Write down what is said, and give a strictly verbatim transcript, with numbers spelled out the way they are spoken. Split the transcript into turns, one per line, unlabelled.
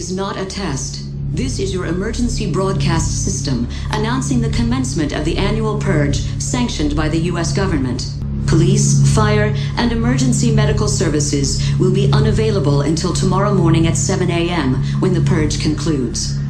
is not a test. This is your emergency broadcast system announcing the commencement of the annual purge sanctioned by the U S government. Police, fire, and emergency medical services will be unavailable until tomorrow morning at seven A M when the purge concludes.